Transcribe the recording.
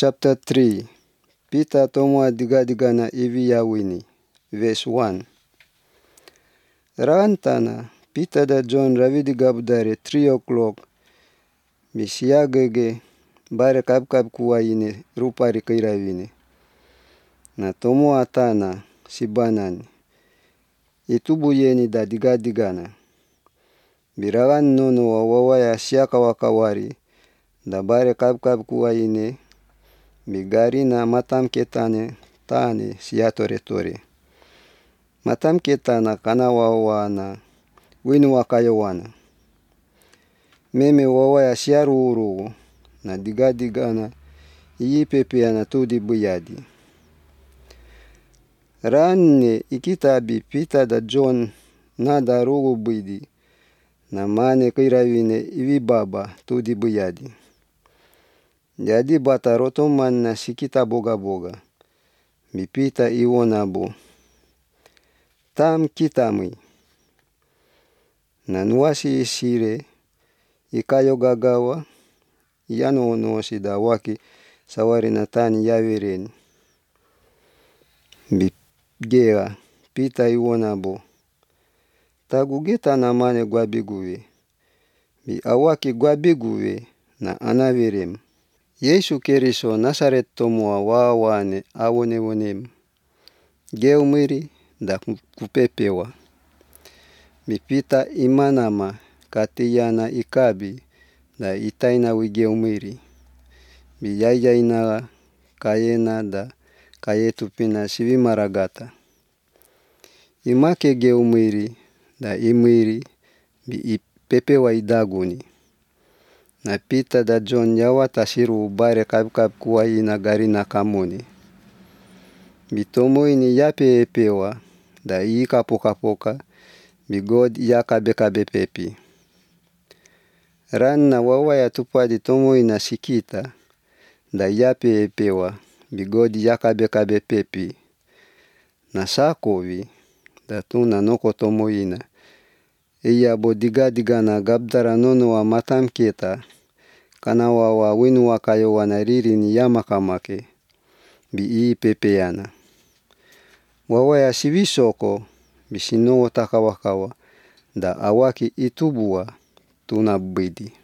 chapter 3. Peter tomoa digadigana ivi yawini. Verse 1. Rantana, Peter da John ravidi gabdare 3 o'clock. Misiagege bare kabkab kuwaine rupari kairavine. Na tomoa tana sibanani. Itubu yeni da digadigana. Biragan nono wa wawaya siaka wakawari. Da bare kabkab kuwaine. Bigari na matam ketane tane siatore tore. Matam ketana kana wawana winu wakayowana. Meme wawaya siaru uru na digadigana iyi pepeana tudi buyadi. Ranne ikitabi Peter da John na da rugu buydi. Na mane kairawine iwi baba tudi buyadi. Jadi bata rotoman na sikita boga-boga. Mipita iwonabo. Tam kitamui. Na nuasi isire. Ikayo gagawa. Yano no sida waki sawari natani yavireni. Bigea. Pita iwonabo. Tagugeta na mane gwabiguwe. Bi awaki gwabiguwe na anavirem. Yesu Keriso Nasaret tomoa wawane awone-wonem. Geumiri da kupepewa. Mipita imanama katiyana ikabi da itaina wigeumiri. Biyayaina kayena da kayetupina sivi maragata. Imake geumiri da imiri bi ipepewa idaguni. Na Peter da John yawa tasiru bare kabkab kuwai na gari na kamoni. Bitomo ini yape epewa da ika poka-poka bigod yakabe-kabe pepi. Ran na wawaya tupadi tomo ina sikita da yape epewa bigod yakabe-kabe pepi. Na sakovi da tuna noko tomo ina. Iya bo diga-diga na gabdara nono wa matam keta. Kana wawa winu wakayo wanariri ni yamakamake. Bi pepeana. Wawaya sivisoko. Bisino wataka wakawa. Da awaki itubuwa. Tuna bidi.